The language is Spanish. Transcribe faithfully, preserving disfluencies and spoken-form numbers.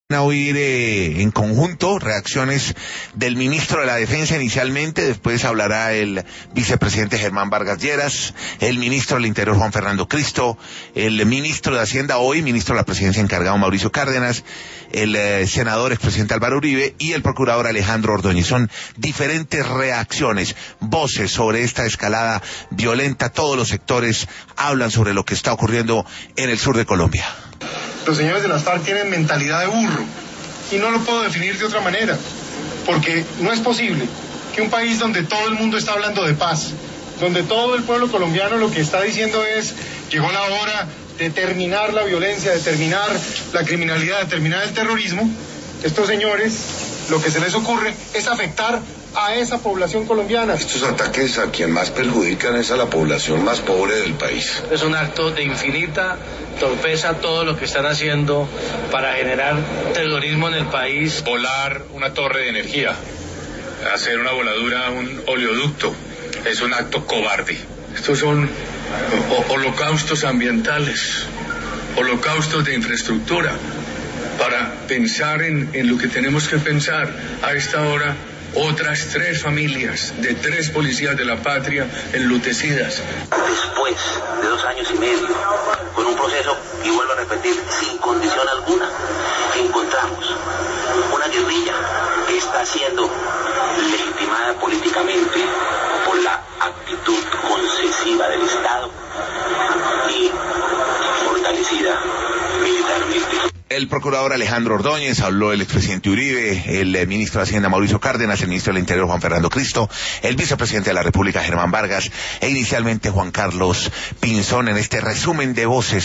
A oír eh, en conjunto reacciones del ministro de la Defensa inicialmente, después hablará el vicepresidente Germán Vargas Lleras, el ministro del Interior Juan Fernando Cristo, el ministro de Hacienda hoy, ministro de la Presidencia encargado Mauricio Cárdenas, el eh, senador expresidente Álvaro Uribe y el procurador Alejandro Ordóñez. Son diferentes reacciones, voces sobre esta escalada violenta. Todos los sectores hablan sobre lo que está ocurriendo en el sur de Colombia. Los señores de las FARC tienen mentalidad de burro y no lo puedo definir de otra manera, porque no es posible que un país donde todo el mundo está hablando de paz, donde todo el pueblo colombiano lo que está diciendo es llegó la hora de terminar la violencia, de terminar la criminalidad, de terminar el terrorismo, estos señores lo que se les ocurre es afectar a esa población colombiana. Estos ataques a quien más perjudican es a la población más pobre del país. Es un acto de infinita torpeza todo lo que están haciendo para generar terrorismo en el país. Volar una torre de energía, hacer una voladura a un oleoducto, es un acto cobarde. Estos son holocaustos ambientales, holocaustos de infraestructura, para pensar en, en lo que tenemos que pensar a esta hora. Otras tres familias de tres policías de la patria enlutecidas. Después de dos años y medio, con un proceso, y vuelvo a repetir, sin condición alguna, encontramos una guerrilla que está siendo legitimada políticamente por la actitud concesiva del Estado y fortalecida militarmente. El procurador Alejandro Ordóñez, habló el expresidente Uribe, el ministro de Hacienda Mauricio Cárdenas, el ministro del Interior Juan Fernando Cristo, el vicepresidente de la República Germán Vargas e inicialmente Juan Carlos Pinzón en este resumen de voces